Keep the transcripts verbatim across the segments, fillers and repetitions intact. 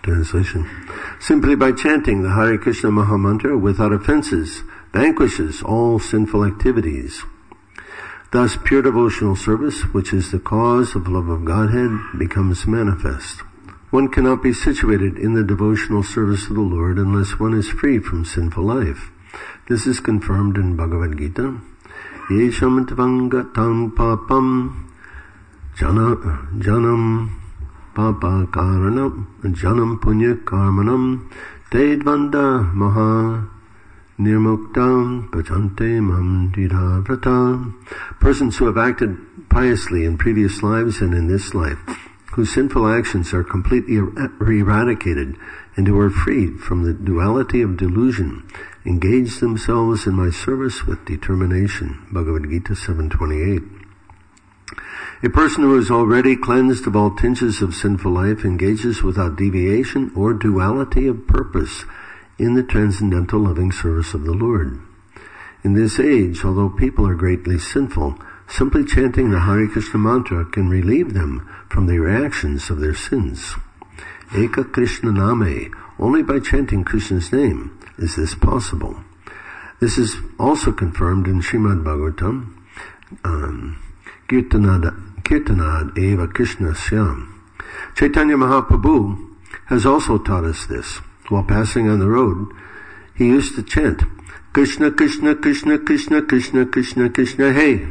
Translation. Simply by chanting the Hare Krishna Mahamantra without offenses vanquishes all sinful activities. Thus, pure devotional service, which is the cause of love of Godhead, becomes manifest. One cannot be situated in the devotional service of the Lord unless one is free from sinful life. This is confirmed in Bhagavad Gita. Yesham tvangatam papam jana, janam papa karanam janam punya karmanam tedvanda maha nirmuktam bhajante mam didhavrata. Persons who have acted piously in previous lives and in this life, whose sinful actions are completely er- eradicated and who are freed from the duality of delusion, engage themselves in my service with determination. Bhagavad Gita seven twenty-eight. A person who is already cleansed of all tinges of sinful life engages without deviation or duality of purpose in the transcendental loving service of the Lord. In this age, although people are greatly sinful, simply chanting the Hare Krishna mantra can relieve them from the reactions of their sins. Eka Krishna Name, only by chanting Krishna's name is this possible. This is also confirmed in Srimad Bhagavatam, um, Kirtanad, Kirtanad Eva Krishna Syam. Chaitanya Mahaprabhu has also taught us this. While passing on the road, he used to chant, Krishna, Krishna, Krishna, Krishna, Krishna, Krishna, Krishna, hey.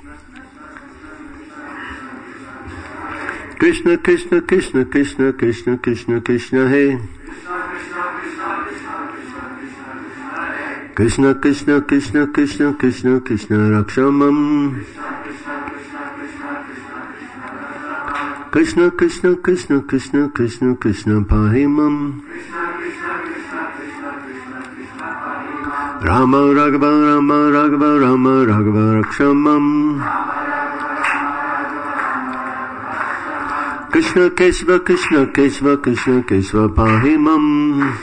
Krishna, Krishna, Krishna, Krishna, Krishna, Krishna, Krishna, hey. Krishna, Krishna, Krishna, Krishna, Krishna, Krishna, Rakshamam. Krishna, Krishna, Krishna, Krishna, Krishna, Krishna, Pahimam. Rama, Raghava, Rama, Raghava, Rama, Raghava, Rakshamam. Krishna, Kesava, Krishna, Kesava, Krishna, Kesava, Pahimam.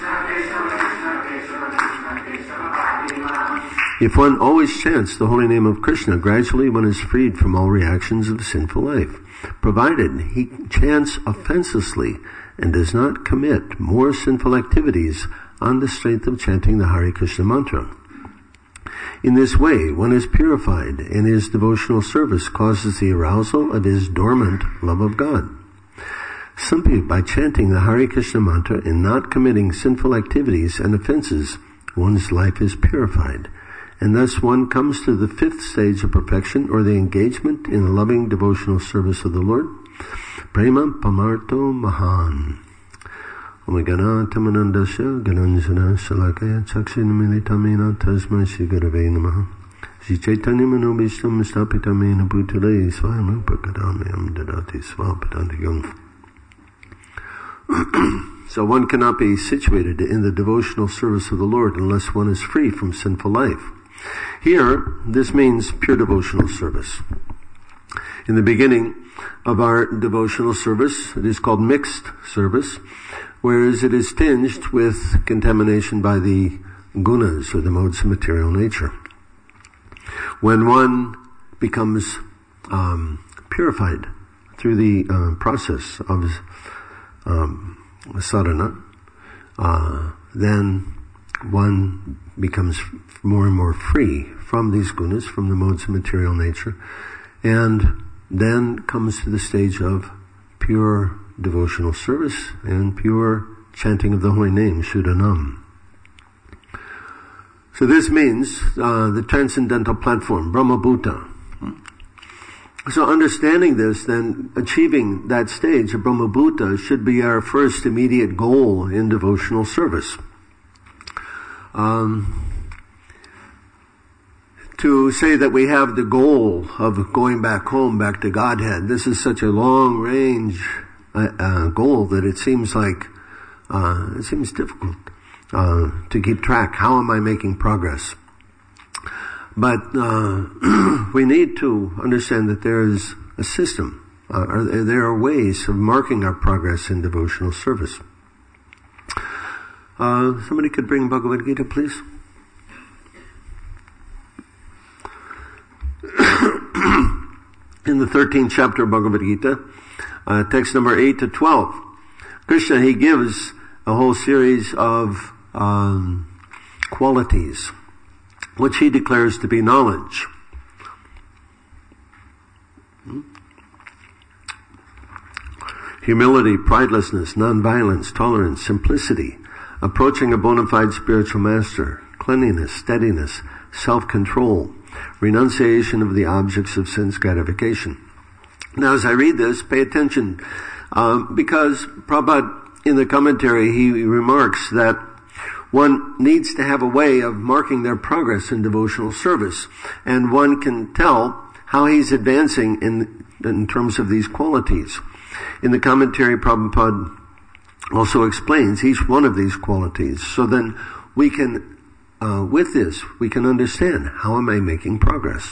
If one always chants the holy name of Krishna, gradually one is freed from all reactions of sinful life, provided he chants offenselessly and does not commit more sinful activities on the strength of chanting the Hare Krishna mantra. In this way, one is purified, and his devotional service causes the arousal of his dormant love of God. Simply by chanting the Hare Krishna mantra and not committing sinful activities and offenses, one's life is purified, and thus one comes to the fifth stage of perfection, or the engagement in the loving devotional service of the Lord. Prema Pamarto Mahan. Omagana Tamanandasya Gananjana Salakaya Chakshinamilitamina Tasma Shigarave Namaha. Shri Chaitanya Manobishtam Stapitamena Bhutale Swayam Prakadamayam Dadati Swapadantigam. So one cannot be situated in the devotional service of the Lord unless one is free from sinful life. Here, this means pure devotional service. In the beginning of our devotional service, it is called mixed service, whereas it is tinged with contamination by the gunas, or the modes of material nature. When one becomes um, purified through the uh, process of um, sadhana, uh, then one becomes more and more free from these gunas, from the modes of material nature, and then comes to the stage of pure devotional service and pure chanting of the holy name, Shuddhanam. So this means uh, the transcendental platform, Brahmabhuta. So understanding this, then achieving that stage of Brahmabhuta should be our first immediate goal in devotional service. Um, to say that we have the goal of going back home, back to Godhead, this is such a long range uh, uh, goal that it seems like, uh, it seems difficult uh, to keep track. How am I making progress? But uh, we need to understand that there is a system, uh, or there are ways of marking our progress in devotional service. Uh, somebody could bring Bhagavad Gita, please. In the thirteenth chapter of Bhagavad Gita, uh, text number eight to twelve, Krishna, he gives a whole series of um, qualities, which he declares to be knowledge. Humility, pridelessness, nonviolence, tolerance, simplicity, approaching a bona fide spiritual master, cleanliness, steadiness, self-control, renunciation of the objects of sense gratification. Now, as I read this, pay attention, um, because Prabhupada, in the commentary, he remarks that one needs to have a way of marking their progress in devotional service, and one can tell how he's advancing in, in terms of these qualities. In the commentary, Prabhupada also explains each one of these qualities. So then we can, uh, with this, we can understand, how am I making progress?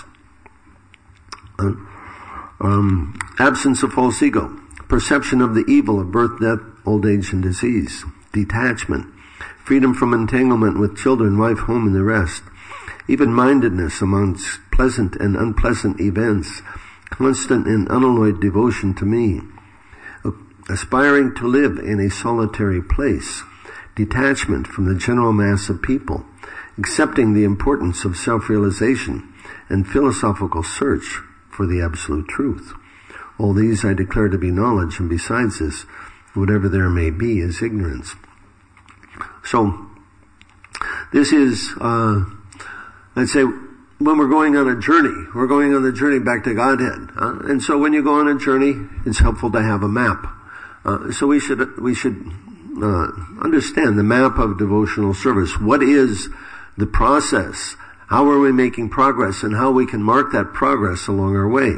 Uh, um, absence of false ego, perception of the evil of birth, death, old age, and disease, detachment, freedom from entanglement with children, wife, home, and the rest, even-mindedness amongst pleasant and unpleasant events, constant and unalloyed devotion to me, aspiring to live in a solitary place, detachment from the general mass of people, accepting the importance of self-realization and philosophical search for the absolute truth. All these I declare to be knowledge, and besides this, whatever there may be is ignorance. So, this is, uh, let's say, when we're going on a journey, we're going on the journey back to Godhead. Uh, and so when you go on a journey, it's helpful to have a map. Uh, so we should, we should, uh, understand the map of devotional service. What is the process? How are we making progress, and how we can mark that progress along our way?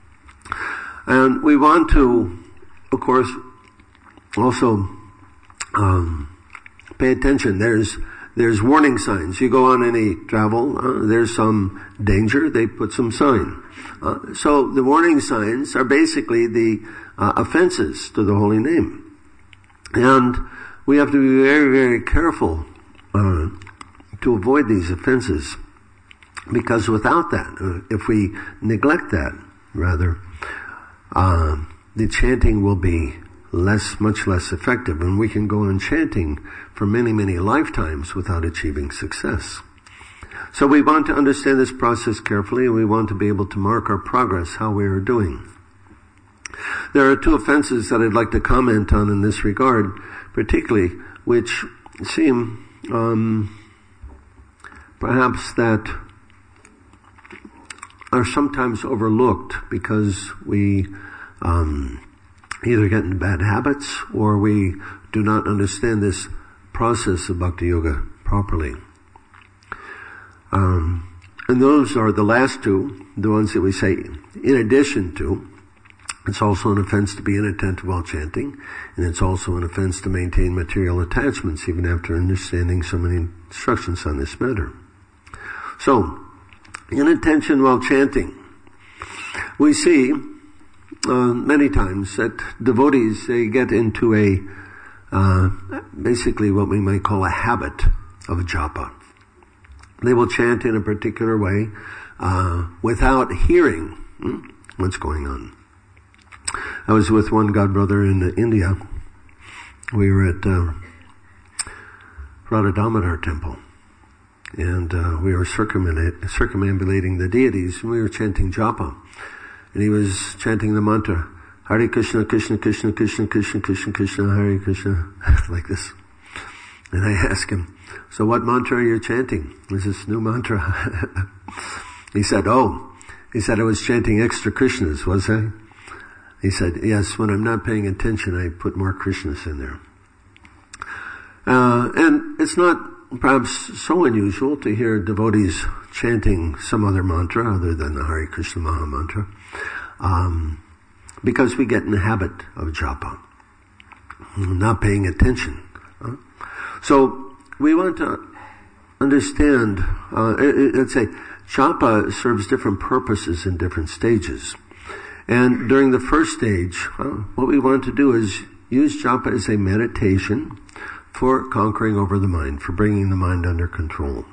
And we want to, of course, also, um, pay attention. There's, there's warning signs. You go on any travel, uh, there's some danger, they put some sign. Uh, so the warning signs are basically the uh, offenses to the holy name. And we have to be very, very careful uh, to avoid these offenses, because without that, uh, if we neglect that, rather, uh, the chanting will be less, much less effective, and we can go on chanting for many, many lifetimes without achieving success. So we want to understand this process carefully, and we want to be able to mark our progress, how we are doing. There are two offenses that I'd like to comment on in this regard, particularly, which seem um, perhaps that are sometimes overlooked because we um, either get into bad habits, or we do not understand this process of Bhakti Yoga properly. Um, and those are the last two, the ones that we say in addition to. It's also an offense to be inattentive while chanting, and it's also an offense to maintain material attachments even after understanding so many instructions on this matter. So, inattention while chanting. We see uh, many times that devotees, they get into a uh, basically what we might call a habit of japa. They will chant in a particular way uh, without hearing hmm, what's going on. I was with one godbrother in uh, India. We were at uh, Radha Damodar temple, and uh, we were circumambulating, circumambulating the deities, and we were chanting japa. And he was chanting the mantra, Hare Krishna, Krishna, Krishna, Krishna, Krishna, Krishna, Krishna, Hare Krishna, like this. And I asked him, so what mantra are you chanting? Is this new mantra? He said, oh, he said, I was chanting extra Krishnas, was I? He said, yes, when I'm not paying attention, I put more Krishnas in there. Uh, and it's not perhaps so unusual to hear devotees chanting some other mantra other than the Hare Krishna Maha Mantra, um, because we get in the habit of japa, not paying attention. Uh, so we want to understand, uh, let's say, japa serves different purposes in different stages. And during the first stage, well, what we want to do is use japa as a meditation for conquering over the mind, for bringing the mind under control.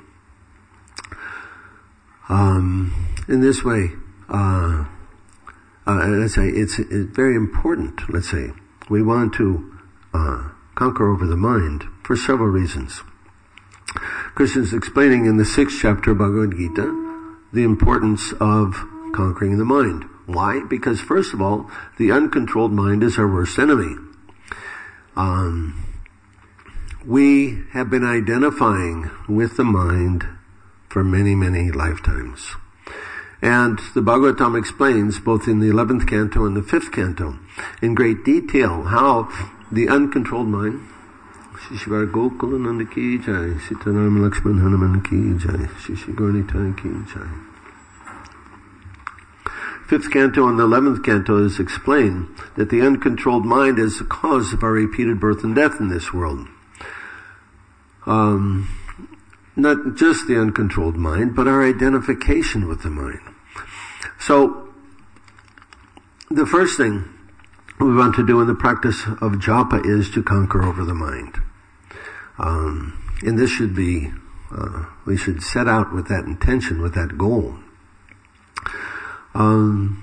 Um, in this way, uh, uh, let's say it's, it's very important. Let's say we want to uh, conquer over the mind for several reasons. Krishna is explaining in the sixth chapter of Bhagavad Gita the importance of conquering the mind. Why? Because first of all, the uncontrolled mind is our worst enemy. Um, we have been identifying with the mind for many, many lifetimes. And the Bhagavatam explains, both in the eleventh canto and the fifth canto, in great detail how the uncontrolled mind, Shishvar Gokulananda ki jai, Sitaram Lakshman Hanuman ki jai, Shishigornitai ki jai. Fifth canto and the eleventh canto is explained that the uncontrolled mind is the cause of our repeated birth and death in this world. Um, not just the uncontrolled mind, but our identification with the mind. So, the first thing we want to do in the practice of japa is to conquer over the mind. Um, and this should be, uh, we should set out with that intention, with that goal. Um,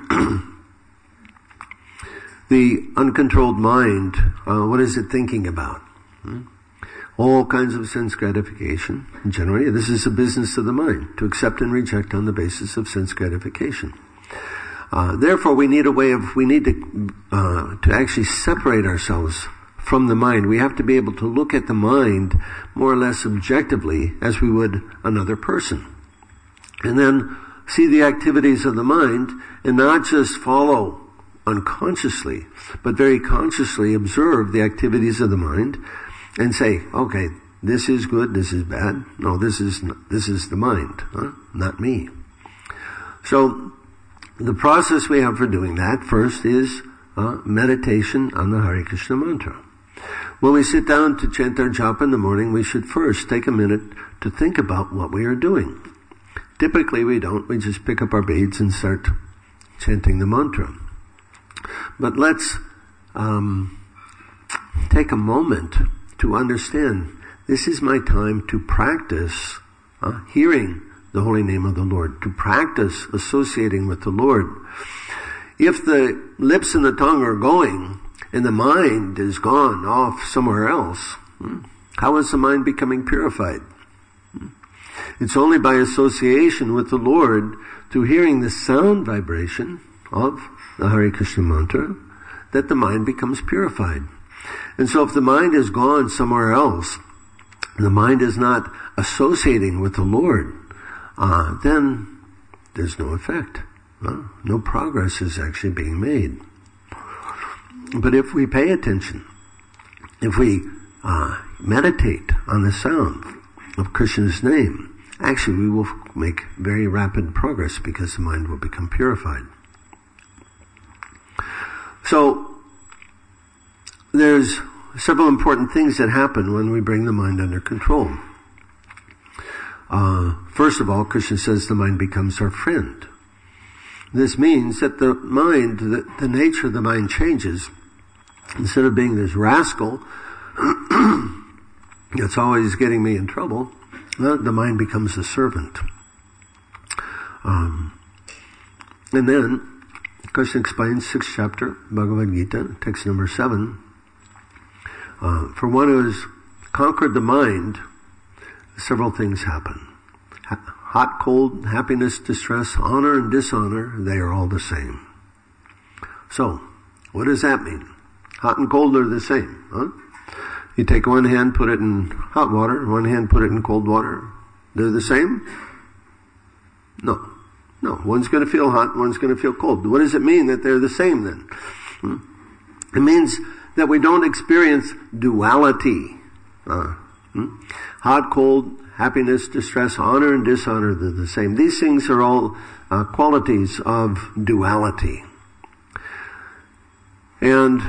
the uncontrolled mind, uh, what is it thinking about? Hmm? All kinds of sense gratification. Generally, this is a business of the mind, to accept and reject on the basis of sense gratification. Uh, therefore, we need a way of, we need to, uh, to actually separate ourselves from the mind. We have to be able to look at the mind more or less objectively as we would another person. And then see the activities of the mind and not just follow unconsciously, but very consciously observe the activities of the mind and say, okay, this is good, this is bad. No, this is, this is the mind, huh? Not me. So, the process we have for doing that first is uh, meditation on the Hare Krishna mantra. When we sit down to chant our japa in the morning, we should first take a minute to think about what we are doing. Typically we don't. We just pick up our beads and start chanting the mantra. But let's um, take a moment to understand this is my time to practice uh, hearing the holy name of the Lord, to practice associating with the Lord. If the lips and the tongue are going and the mind is gone off somewhere else, how is the mind becoming purified? It's only by association with the Lord, through hearing the sound vibration of the Hare Krishna mantra, that the mind becomes purified. And so if the mind is gone somewhere else, the mind is not associating with the Lord, uh, then there's no effect. Uh, no progress is actually being made. But if we pay attention, if we uh, meditate on the sound of Krishna's name, actually we will make very rapid progress because the mind will become purified. So, there's several important things that happen when we bring the mind under control. Uh, first of all, Krishna says the mind becomes our friend. This means that the mind, the, the nature of the mind changes. Instead of being this rascal that's always getting me in trouble, the, the mind becomes a servant. Um, and then, Krishna explains, sixth chapter, Bhagavad Gita, text number seven, uh, for one who has conquered the mind, several things happen. Ha- hot, cold, happiness, distress, honor and dishonor, they are all the same. So, what does that mean? Hot and cold are the same, huh? You take one hand, put it in hot water, one hand, put it in cold water. They're the same? No. No. One's going to feel hot, one's going to feel cold. What does it mean that they're the same then? Hmm? It means that we don't experience duality. Uh, hmm? Hot, cold, happiness, distress, honor and dishonor, they're the same. These things are all uh, qualities of duality. And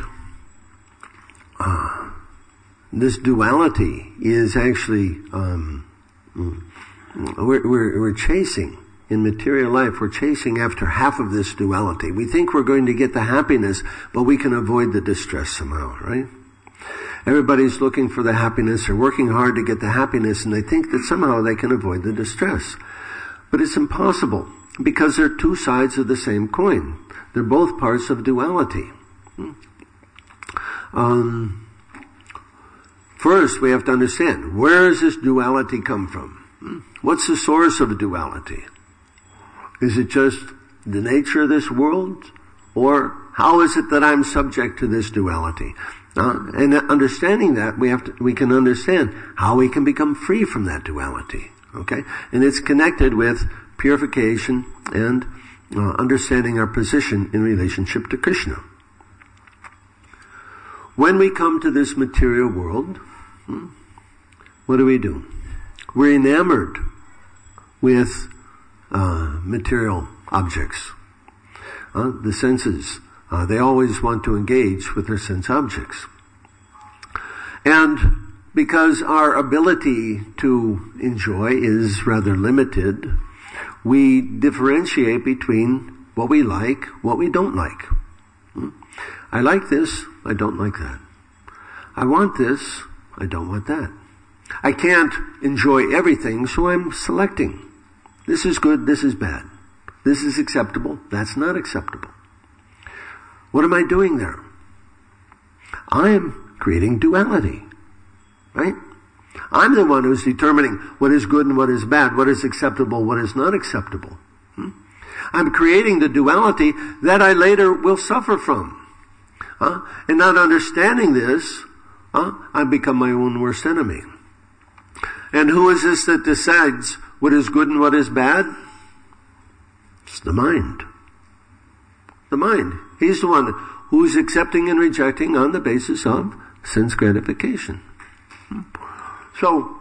uh, this duality is actually, um, we're, we're, we're chasing, in material life, we're chasing after half of this duality. We think we're going to get the happiness, but we can avoid the distress somehow, right? Everybody's looking for the happiness, they're working hard to get the happiness, and they think that somehow they can avoid the distress. But it's impossible, because they're two sides of the same coin. They're both parts of duality. Um, First, we have to understand, where does this duality come from? What's the source of duality? Is it just the nature of this world? Or how is it that I'm subject to this duality? Uh, and understanding that, we have to, we can understand how we can become free from that duality. Okay? And it's connected with purification and uh, understanding our position in relationship to Krishna. When we come to this material world, hmm, what do we do? We're enamored with uh, material objects. Uh, the senses, uh, they always want to engage with their sense objects. And because our ability to enjoy is rather limited, we differentiate between what we like, what we don't like. Hmm? I like this, I don't like that. I want this, I don't want that. I can't enjoy everything, so I'm selecting. This is good, this is bad. This is acceptable, that's not acceptable. What am I doing there? I am creating duality, right? I'm the one who's determining what is good and what is bad, what is acceptable, what is not acceptable. Hmm? I'm creating the duality that I later will suffer from. Huh? And not understanding this, huh, I become my own worst enemy. And who is this that decides what is good and what is bad? It's the mind. The mind. He's the one who's accepting and rejecting on the basis of sense gratification. So,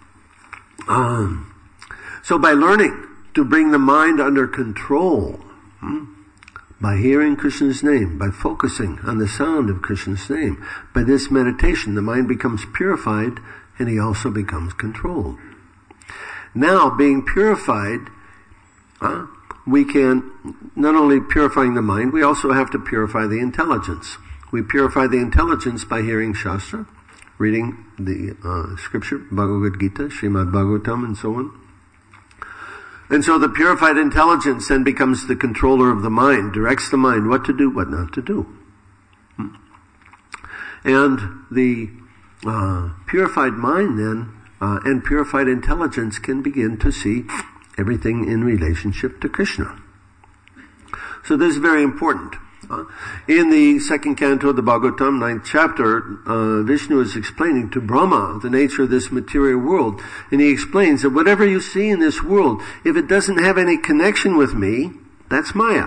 um, so by learning to bring the mind under control, hmm, by hearing Krishna's name, by focusing on the sound of Krishna's name, by this meditation, the mind becomes purified and he also becomes controlled. Now, being purified, uh, we can, not only purifying the mind, we also have to purify the intelligence. We purify the intelligence by hearing Shastra, reading the uh, scripture, Bhagavad Gita, Srimad Bhagavatam, and so on. And so the purified intelligence then becomes the controller of the mind, directs the mind what to do, what not to do. Hmm? And the uh, purified mind then, uh, and purified intelligence can begin to see everything in relationship to Krishna. So this is very important. Uh, in the second canto of the Bhagavatam, ninth chapter, uh, Vishnu is explaining to Brahma the nature of this material world. And he explains that whatever you see in this world, if it doesn't have any connection with me, that's Maya.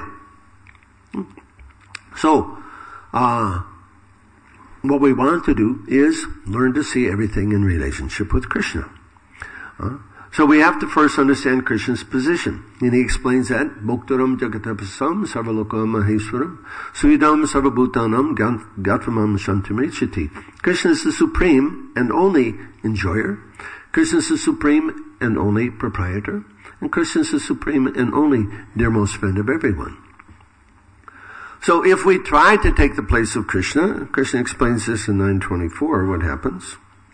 So, uh, what we want to do is learn to see everything in relationship with Krishna. Uh, So we have to first understand Krishna's position. And he explains that, Bhoktaram Jagatapasam Sarvalokam Maheshwaram Suidam Sarvabhutanam Gatramam Shantimrechiti. Krishna is the supreme and only enjoyer. Krishna is the supreme and only proprietor. And Krishna is the supreme and only dearmost friend of everyone. So if we try to take the place of Krishna, Krishna explains this in nine twenty-four, what happens?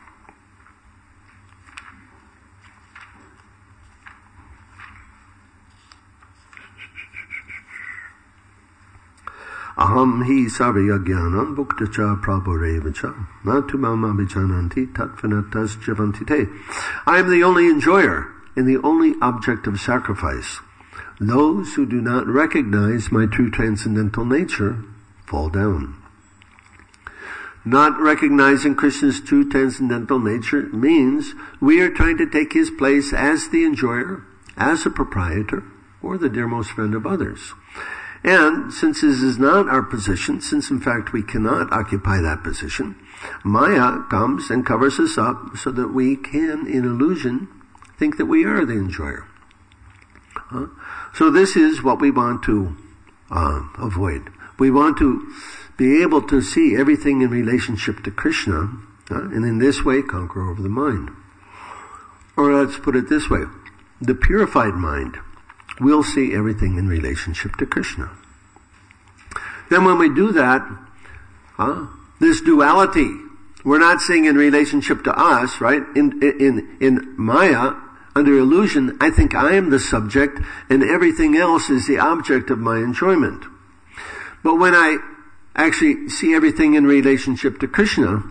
Aham hi sarvya jnanam bhuktacha prabhurevacha natu mama vichananti tattvanatas javantite. I am the only enjoyer and the only object of sacrifice. Those who do not recognize my true transcendental nature fall down. Not recognizing Krishna's true transcendental nature means we are trying to take his place as the enjoyer, as a proprietor, or the dearmost friend of others. And since this is not our position, since in fact we cannot occupy that position, Maya comes and covers us up so that we can, in illusion, think that we are the enjoyer. Huh? So this is what we want to uh, avoid. We want to be able to see everything in relationship to Krishna, uh, and in this way conquer over the mind. Or let's put it this way. The purified mind will see everything in relationship to Krishna. Then when we do that, huh, this duality, we're not seeing in relationship to us, right? In, in, in Maya, under illusion, I think I am the subject and everything else is the object of my enjoyment. But when I actually see everything in relationship to Krishna,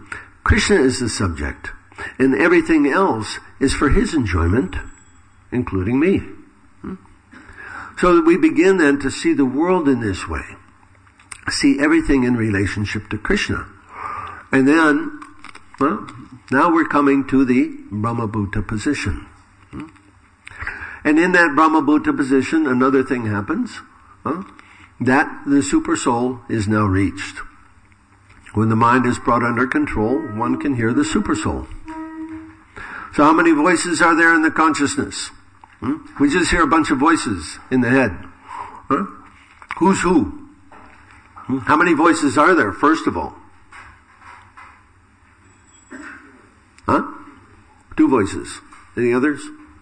Krishna is the subject, and everything else is for his enjoyment, including me. So that we begin then to see the world in this way. See everything in relationship to Krishna. And then, well, now we're coming to the Brahmabhuta position. And in that Brahmabhuta position, another thing happens, huh? that the super soul is now reached. When the mind is brought under control, one can hear the super soul. So how many voices are there in the consciousness? Hmm? We just hear a bunch of voices in the head. Huh? Who's who? Hmm? How many voices are there, first of all? Huh? Two voices. Any others?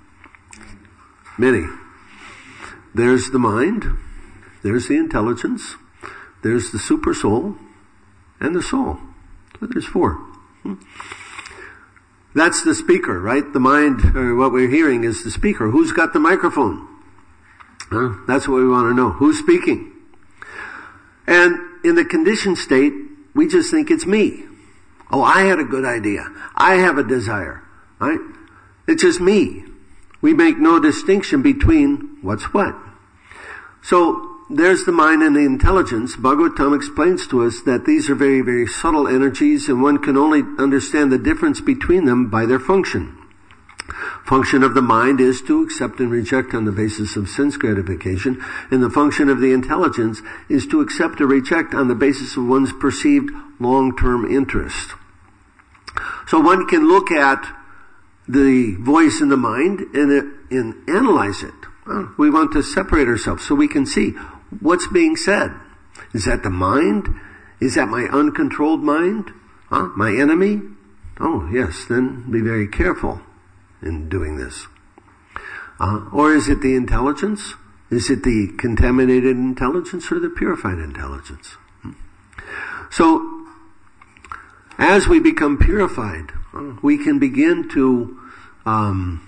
Many. There's the mind, there's the intelligence, there's the super soul, and the soul. So there's four. Hmm? That's the speaker, right? The mind, or what we're hearing is the speaker. Who's got the microphone? Huh? That's what we want to know. Who's speaking? And in the conditioned state, we just think it's me. Oh, I had a good idea. I have a desire. Right? It's just me. We make no distinction between what's what. So, there's the mind and the intelligence. Bhagavatam explains to us that these are very, very subtle energies, and one can only understand the difference between them by their function. Function of the mind is to accept and reject on the basis of sense gratification, and the function of the intelligence is to accept or reject on the basis of one's perceived long-term interest. So one can look at the voice in the mind and, and analyze it. Well, we want to separate ourselves so we can see what's being said. Is that the mind? Is that my uncontrolled mind? Huh? My enemy? Oh, yes, then be very careful in doing this. Uh, or is it the intelligence? Is it the contaminated intelligence or the purified intelligence? Hmm? So, as we become purified, uh, we can begin to um,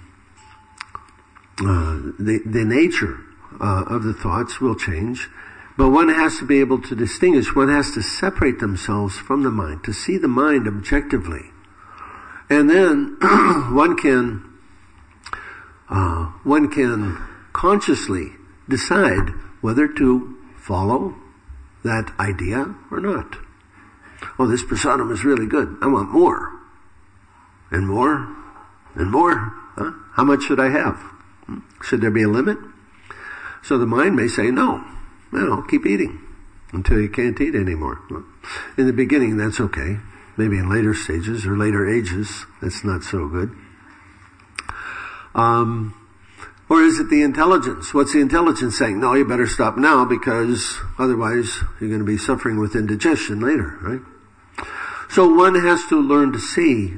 uh, the the nature uh, of the thoughts will change, but one has to be able to distinguish. One has to separate themselves from the mind, to see the mind objectively, and then one can uh, one can consciously decide whether to follow that idea or not. Oh, this prasadam is really good. I want more. And more. And more. Huh? How much should I have? Hmm? Should there be a limit? So the mind may say, no. No, keep eating until you can't eat anymore. Well, in the beginning, that's okay. Maybe in later stages or later ages, that's not so good. Um, or is it the intelligence? What's the intelligence saying? No, you better stop now because otherwise you're going to be suffering with indigestion later, right? So one has to learn to see.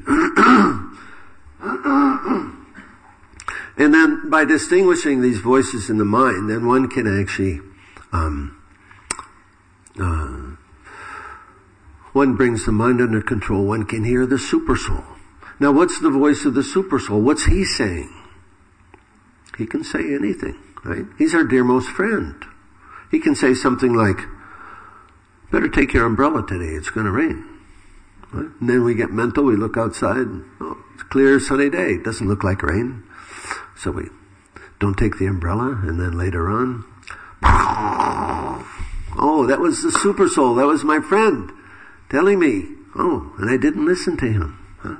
And then by distinguishing these voices in the mind, then one can actually, um, uh, one brings the mind under control. One can hear the super soul. Now what's the voice of the super soul? What's he saying? He can say anything, right? He's our dearmost friend. He can say something like, better take your umbrella today, it's going to rain. Right? And then we get mental, we look outside, and, oh, it's a clear sunny day, it doesn't look like rain. So we don't take the umbrella, and then later on, oh, that was the super soul, that was my friend, telling me, oh, and I didn't listen to him. Huh?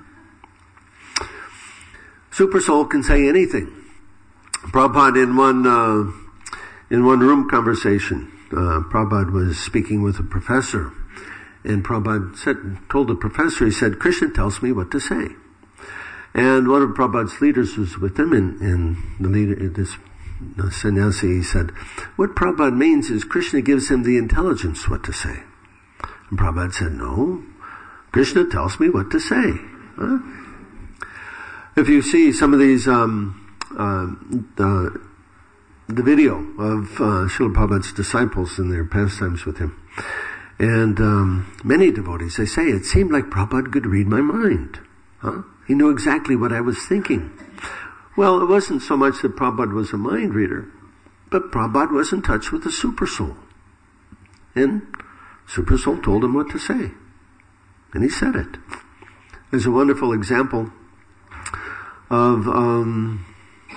Super soul can say anything. Prabhupada in one, uh, in one room conversation, uh, Prabhupada was speaking with a professor, and Prabhupada said, told the professor, he said, Krishna tells me what to say. And one of Prabhupada's leaders was with him, and, and the leader, this uh, sannyasi, he said, what Prabhupada means is Krishna gives him the intelligence what to say. And Prabhupada said, no, Krishna tells me what to say. Huh? If you see some of these, um, uh, the, the video of uh, Srila Prabhupada's disciples in their pastimes with him, and um, many devotees, they say, it seemed like Prabhupada could read my mind. Huh? He knew exactly what I was thinking. Well, it wasn't so much that Prabhupada was a mind reader, but Prabhupada was in touch with the super soul. And super soul told him what to say. And he said it. is a wonderful example of, um,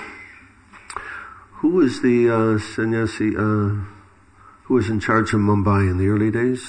who was the, uh, sannyasi, uh, who was in charge of Mumbai in the early days?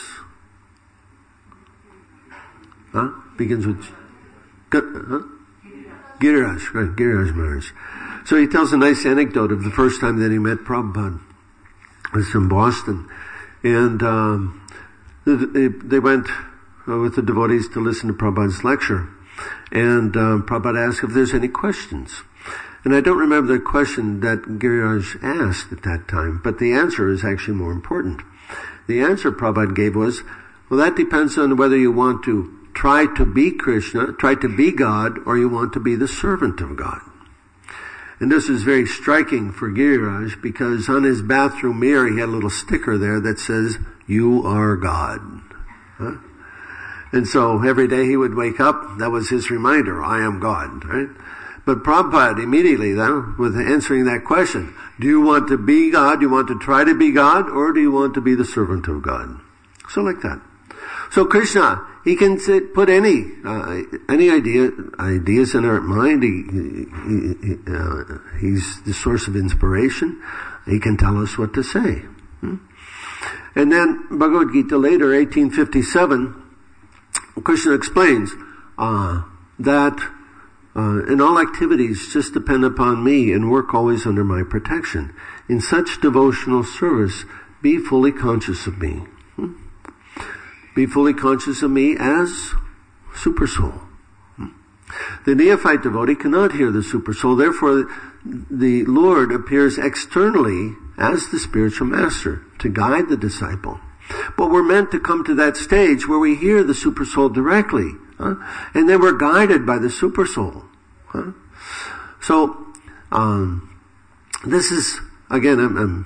Huh? Begins with, huh? Giriraj, right, Giriraj Maharaj. So he tells a nice anecdote of the first time that he met Prabhupada. It was in Boston. And, um, they, they went with the devotees to listen to Prabhupada's lecture. And, um, Prabhupada asked if there's any questions. And I don't remember the question that Giriraj asked at that time, but the answer is actually more important. The answer Prabhupada gave was, well, that depends on whether you want to try to be Krishna, try to be God, or you want to be the servant of God. And this is very striking for Giriraj because on his bathroom mirror he had a little sticker there that says, "You are God." Huh? And so every day he would wake up, that was his reminder, I am God, right? But Prabhupada immediately then, with answering that question, do you want to be God, do you want to try to be God, or do you want to be the servant of God? So like that. So Krishna, he can sit, put any, uh, any idea, ideas in our mind. He, he, he uh, he's the source of inspiration. He can tell us what to say. Hmm? And then Bhagavad Gita later, eighteen fifty-seven, Krishna explains, uh, that Uh, in all activities, just depend upon me and work always under my protection. In such devotional service, be fully conscious of me. Hmm? Be fully conscious of me as Supersoul. Hmm? The neophyte devotee cannot hear the Supersoul, therefore the Lord appears externally as the spiritual master to guide the disciple. But we're meant to come to that stage where we hear the Supersoul directly. Huh? And then we're guided by the Supersoul. Huh? So, um, this is, again, I'm, I'm,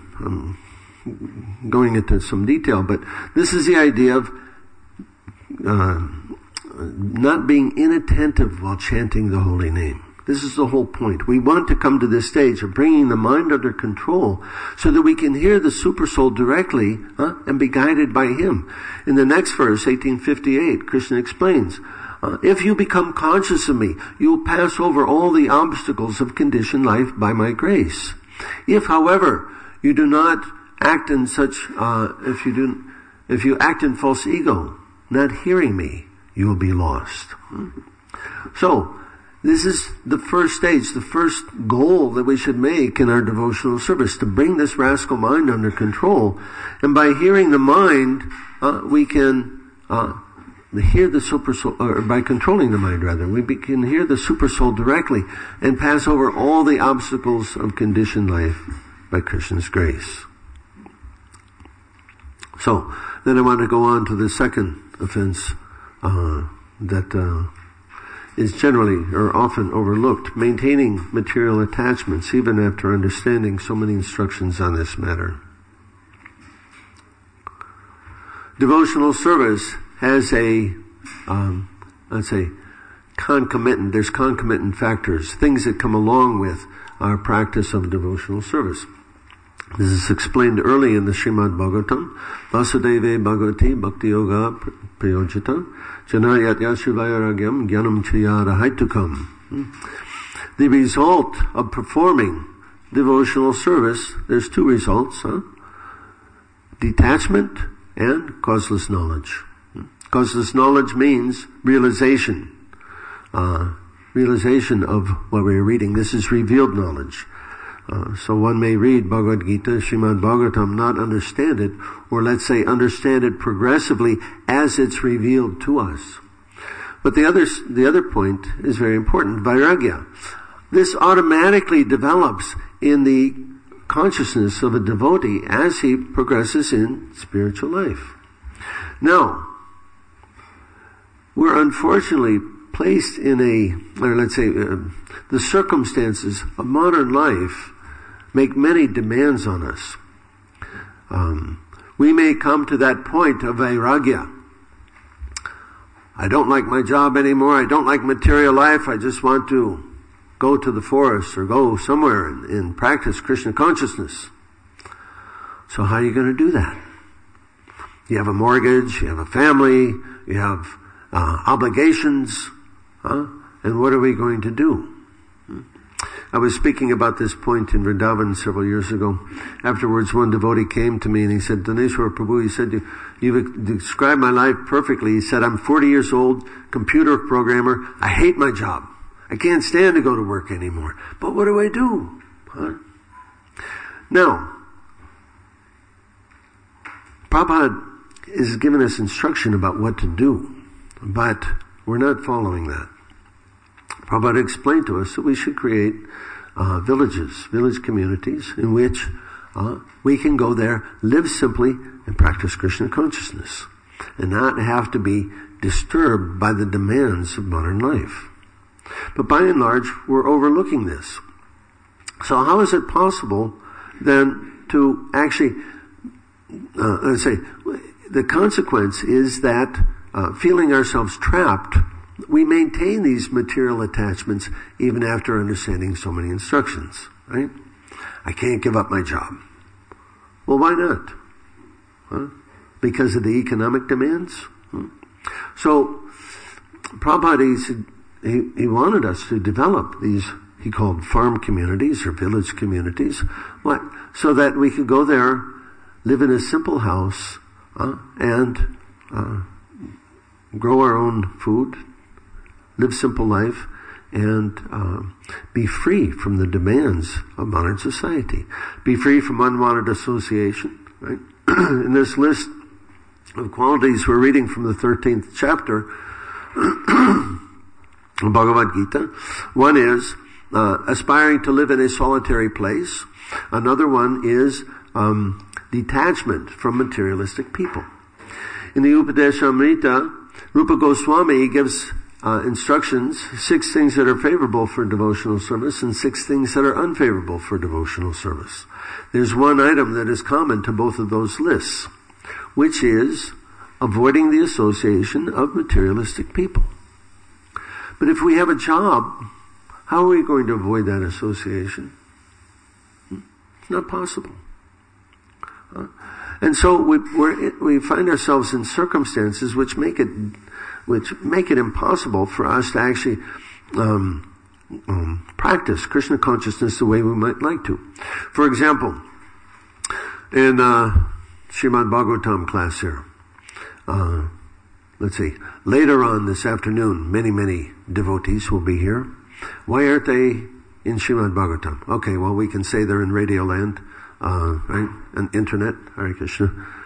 I'm going into some detail, but this is the idea of uh, not being inattentive while chanting the holy name. This is the whole point. We want to come to this stage of bringing the mind under control so that we can hear the Supersoul directly huh, and be guided by him. In the next verse, eighteen fifty-eight, Krishna explains, uh, if you become conscious of me, you will pass over all the obstacles of conditioned life by my grace. If, however, you do not act in such, uh, if you do, if you act in false ego, not hearing me, you will be lost. So, this is the first stage, the first goal that we should make in our devotional service, to bring this rascal mind under control. And by hearing the mind, uh, we can uh, hear the Supersoul, or by controlling the mind rather, we can hear the Supersoul directly and pass over all the obstacles of conditioned life by Krishna's grace. So, then I want to go on to the second offense uh, that... Uh, is generally or often overlooked, maintaining material attachments even after understanding so many instructions on this matter. Devotional service has a, um, let's say, concomitant, there's concomitant factors, things that come along with our practice of devotional service. This is explained early in the Srimad Bhagavatam. Vasudeve Bhagavati Bhakti Yoga Prayojita Janayat Yashivayaragyam Gyanam Chiyara Haitukam. The result of performing devotional service, there's two results, huh? Detachment and causeless knowledge. Causeless knowledge means realization. Uh, realization of what we're reading. This is revealed knowledge. Uh, so one may read Bhagavad Gita, Srimad Bhagavatam, not understand it, or let's say understand it progressively as it's revealed to us. But the other, the other point is very important, Vairagya. This automatically develops in the consciousness of a devotee as he progresses in spiritual life. Now, we're unfortunately placed in a, or let's say, uh, the circumstances of modern life make many demands on us. Um, we may come to that point of vairagya. I don't like my job anymore. I don't like material life. I just want to go to the forest or go somewhere and, and practice Krishna consciousness. So how are you going to do that? You have a mortgage, you have a family, you have uh, obligations. Huh? And what are we going to do? I was speaking about this point in Vrindavan several years ago. Afterwards, one devotee came to me and he said, Dhaneshwar Prabhu, he said, you, you've described my life perfectly. He said, I'm forty years old, computer programmer. I hate my job. I can't stand to go to work anymore. But what do I do? Huh? Now, Prabhupada is giving us instruction about what to do, but we're not following that. Prabhupada explained to us that we should create uh, villages, village communities in which uh, we can go there, live simply, and practice Krishna consciousness, and not have to be disturbed by the demands of modern life. But by and large, we're overlooking this. So how is it possible then to actually, uh, let's say, the consequence is that uh, feeling ourselves trapped, we maintain these material attachments even after understanding so many instructions, right? I can't give up my job. Well, why not? Huh? Because of the economic demands? Hmm? So, Prabhupada, he, he wanted us to develop these, he called farm communities or village communities, what? So that we could go there, live in a simple house, uh, and uh, grow our own food, live simple life, and uh, be free from the demands of modern society. Be free from unwanted association, right? In this list of qualities we're reading from the thirteenth chapter of Bhagavad Gita, one is uh, aspiring to live in a solitary place. Another one is um, detachment from materialistic people. In the Upadeshamrita, Rupa Goswami gives Uh, instructions, six things that are favorable for devotional service and six things that are unfavorable for devotional service. There's one item that is common to both of those lists, which is avoiding the association of materialistic people. But if we have a job, how are we going to avoid that association? It's not possible. Uh, and so we we're, we find ourselves in circumstances which make it which make it impossible for us to actually um, um, practice Krishna consciousness the way we might like to. For example, in uh, Srimad Bhagavatam class here, uh, let's see, later on this afternoon, many, many devotees will be here. Why aren't they in Srimad Bhagavatam? Okay, well, we can say they're in Radio Land, uh, right, and internet, Hare Krishna.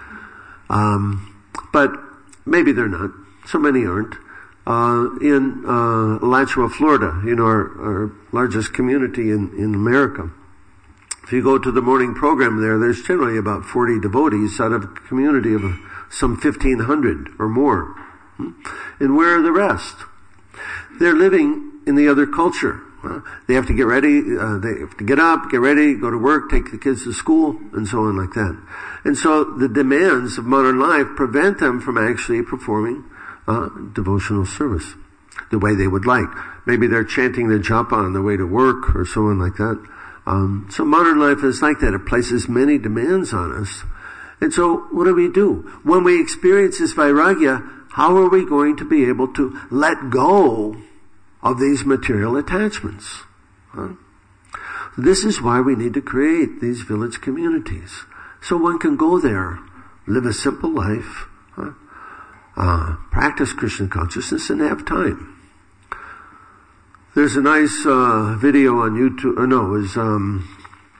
Um, but maybe they're not. So many aren't. Uh, in, uh, Alachua, Florida, you know, our, our largest community in, in America. If you go to the morning program there, there's generally about forty devotees out of a community of some fifteen hundred or more. And where are the rest? They're living in the other culture. Uh, they have to get ready, uh, they have to get up, get ready, go to work, take the kids to school, and so on like that. And so the demands of modern life prevent them from actually performing Uh, devotional service the way they would like. Maybe they're chanting the japa on the way to work or so on like that. Um, so modern life is like that. It places many demands on us. And so what do we do? When we experience this vairagya, how are we going to be able to let go of these material attachments? Huh? This is why we need to create these village communities. So one can go there, live a simple life, huh? Uh, practice Krishna consciousness and have time. There's a nice uh, video on YouTube. Or no, it was um,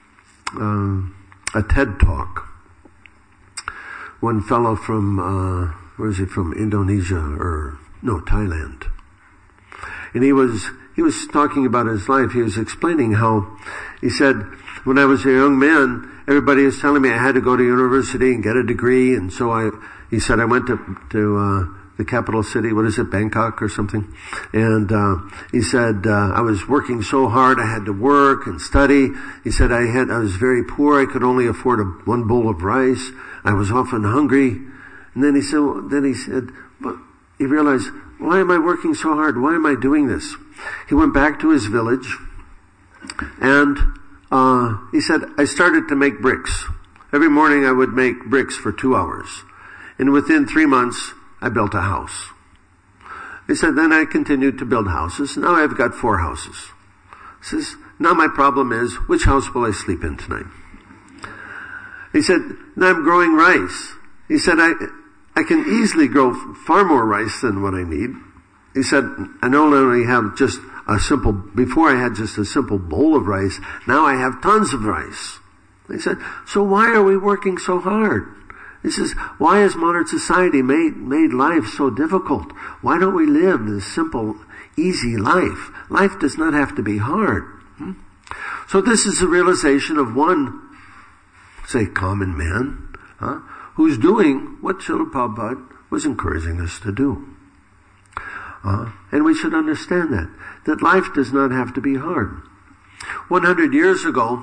uh, a TED Talk. One fellow from uh, where is he from? Indonesia or no Thailand, and he was he was talking about his life. He was explaining how he said, when I was a young man, everybody was telling me I had to go to university and get a degree, and so I. He said, I went to, to, uh, the capital city, what is it, Bangkok or something? And, uh, he said, uh, I was working so hard, I had to work and study. He said, I had, I was very poor, I could only afford a, one bowl of rice. I was often hungry. And then he said, well, then he said, but he realized, why am I working so hard? Why am I doing this? He went back to his village and, uh, he said, I started to make bricks. Every morning I would make bricks for two hours. And within three months, I built a house. He said, then I continued to build houses. Now I've got four houses. He says, now my problem is, which house will I sleep in tonight? He said, now I'm growing rice. He said, I, I can easily grow far more rice than what I need. He said, I not only have just a simple, before I had just a simple bowl of rice, now I have tons of rice. He said, so why are we working so hard? He says, why has modern society made, made life so difficult? Why don't we live this simple, easy life? Life does not have to be hard. Hmm? So this is a realization of one, say, common man, huh, who's doing what Srila Prabhupada was encouraging us to do. Uh, and we should understand that, that life does not have to be hard. one hundred years ago,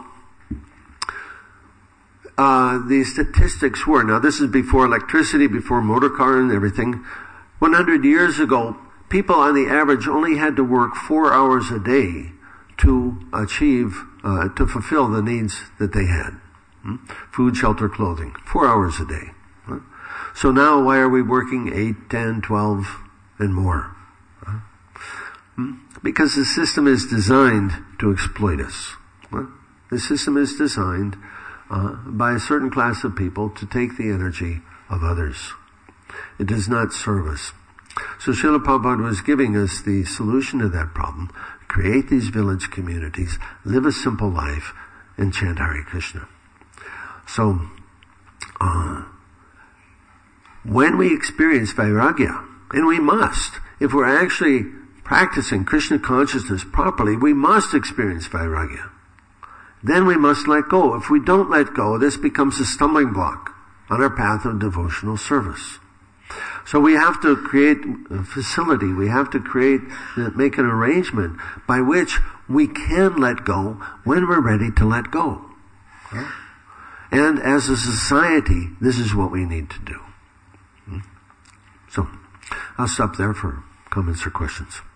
uh, the statistics were, now this is before electricity, before motor car and everything. one hundred years ago, people on the average only had to work four hours a day to achieve, uh, to fulfill the needs that they had. Hmm? Food, shelter, clothing. Four hours a day. Huh? So now why are we working eight, ten, twelve, and more? Huh? Hmm? Because the system is designed to exploit us. Huh? The system is designed uh, by a certain class of people to take the energy of others. It does not serve us. So Srila Prabhupada was giving us the solution to that problem. Create these village communities, live a simple life, and chant Hare Krishna. So, uh, when we experience Vairagya, and we must, if we're actually practicing Krishna consciousness properly, we must experience Vairagya. Then we must let go. If we don't let go, this becomes a stumbling block on our path of devotional service. So we have to create a facility, we have to create, make an arrangement by which we can let go when we're ready to let go. Huh? And as a society, this is what we need to do. So, I'll stop there for comments or questions.